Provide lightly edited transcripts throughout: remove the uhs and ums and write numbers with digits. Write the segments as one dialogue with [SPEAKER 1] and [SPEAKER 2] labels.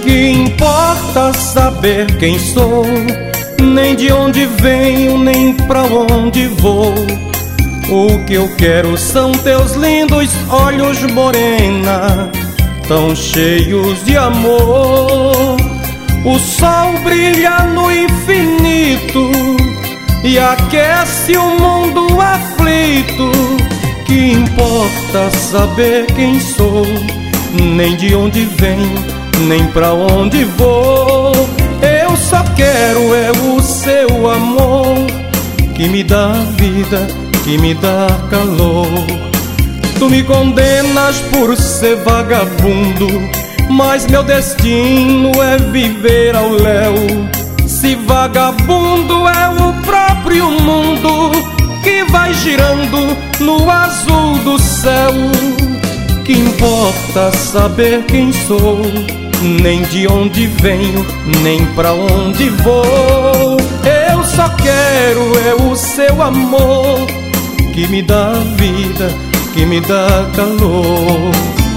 [SPEAKER 1] Que importa saber quem sou, nem de onde venho, nem pra onde vou. O que eu quero são teus lindos olhos, morena, tão cheios de amor. O sol brilha no infinito e aquece o mundo aflito. Que importa saber quem sou, nem de onde venho, nem pra onde vou. Eu só quero é o seu amor, que me dá vida, que me dá calor. Tu me condenas por ser vagabundo, mas meu destino é viver ao léu. Se vagabundo é o próprio mundo que vai girando no azul do céu. Que importa saber quem sou, nem de onde venho, nem pra onde vou. Eu só quero é o seu amor, que me dá vida, que me dá calor.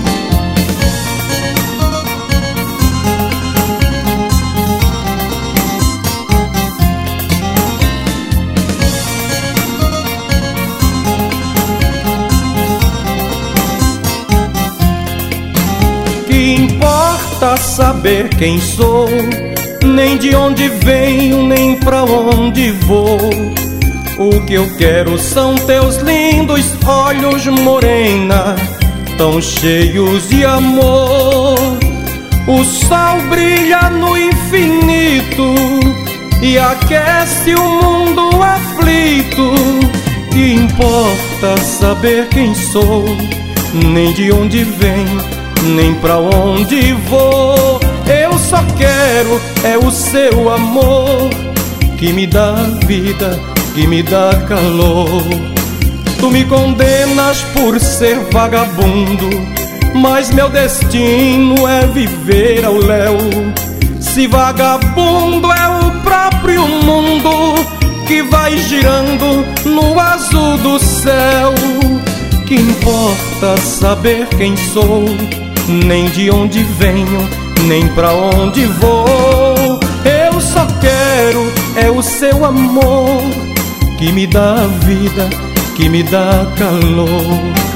[SPEAKER 1] Que importa saber quem sou, nem de onde venho, nem pra onde vou. O que eu quero são teus lindos olhos, morena, tão cheios de amor. O sol brilha no infinito e aquece o mundo aflito. Que importa saber quem sou, nem de onde venho, nem pra onde vou. Eu só quero é o seu amor, que me dá vida, que me dá calor. Tu me condenas por ser vagabundo, mas meu destino é viver ao léu. Se vagabundo é o próprio mundo que vai girando no azul do céu. Que importa saber quem sou, nem de onde venho, nem pra onde vou. Eu só quero é o seu amor, que me dá vida, que me dá calor.